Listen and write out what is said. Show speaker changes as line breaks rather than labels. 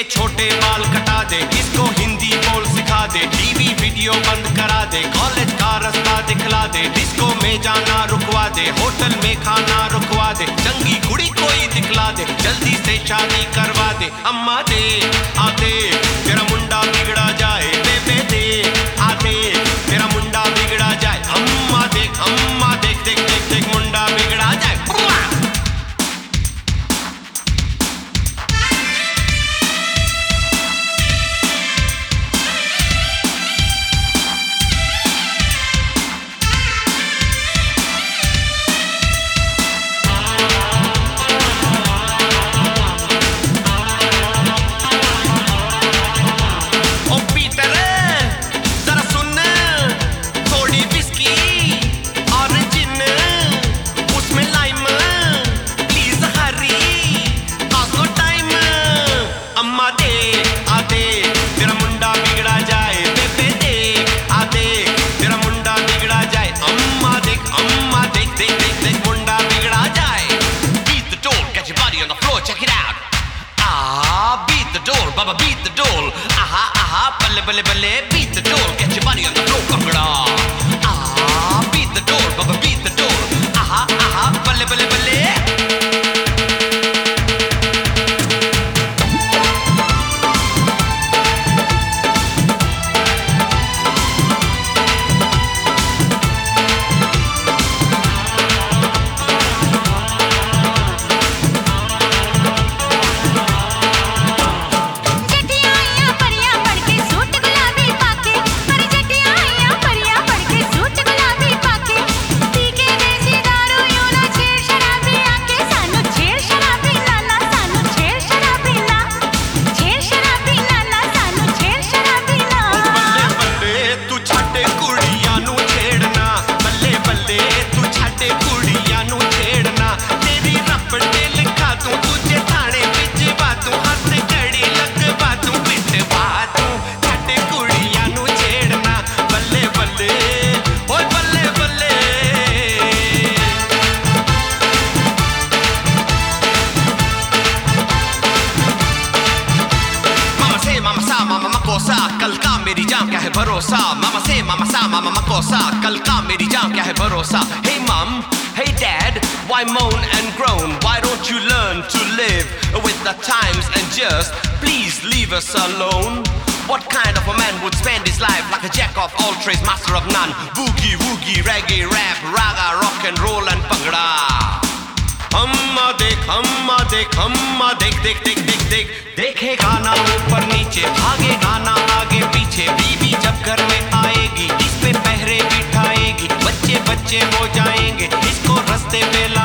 छोटे बाल कटा दे, इसको हिंदी बोल सिखा दे, टीवी वीडियो बंद करा दे, कॉलेज का रास्ता दिखला दे, डिस्को में जाना रुकवा दे, होटल में खाना रुकवा दे, चंगी कुड़ी कोई दिखला दे, जल्दी से शादी करवा दे। अम्मा दे आते तेरा मुंडा बिगड़ा जाए, बेबे दे आते तेरा मुंडा बिगड़ा जाए। अम्मा देख देख देख देख मुंडा बिगड़ा जाए। Baba beat the dole, aha aha, balle balle balle, beat the dole, get your body on the floor, kangra. Ah, beat the dole, Baba beat the dole, aha aha, balle balle balle. कल का मेरी जान क्या है भरोसा, मामा से मामा सा मामा मकोसा, कल का मेरी जान क्या है भरोसा। Hey mom, hey dad, why moan and groan? Why don't you learn to live with the times and just please leave us alone? What kind of a man would spend his life like a jack of all trades, master of none? Boogie woogie, reggae, rap, raga, rock and roll and bhangra. अम्मा देख देख देख देख देख देखे गाना ऊपर नीचे, भागे गाना आगे पीछे, बीबी जब घर में आएगी इस पे पहरे बिठाएगी, बच्चे बच्चे हो जाएंगे इसको रास्ते पे ला